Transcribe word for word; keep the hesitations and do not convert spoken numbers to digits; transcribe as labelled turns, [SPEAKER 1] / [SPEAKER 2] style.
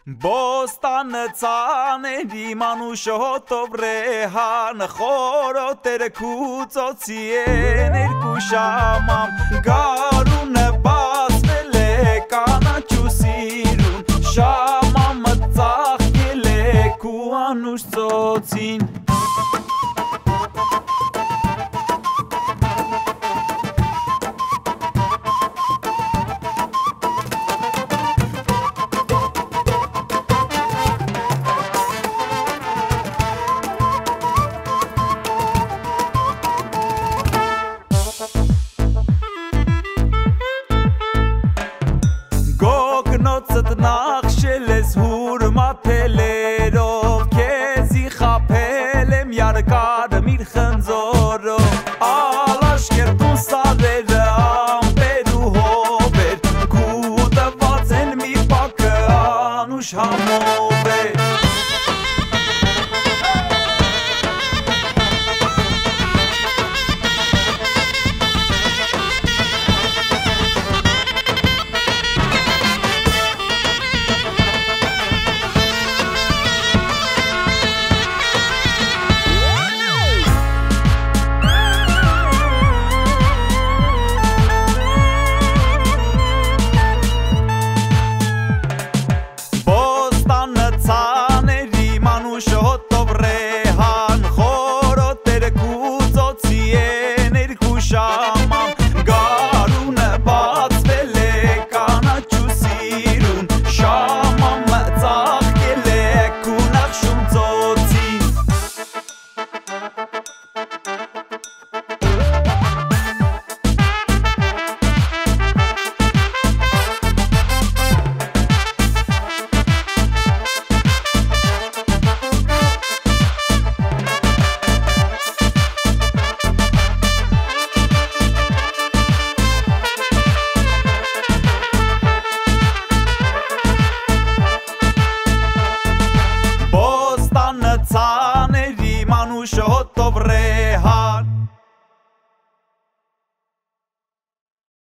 [SPEAKER 1] Bostane tsaneri manushoto vrehan Chorotere kutsotien irkushamam Garune basvele kana chusirun Shamam tzachkele kuanush tsotsin Գոգնոցդ նախշելես հուր մաթելերով Կեզի խապել եմ յարկարը միր խնձորով Ալաշկերտուն սարերը ամպեր ու հոբեր Կուտված են մի պակը անուշ համով էր Tsaneri manusho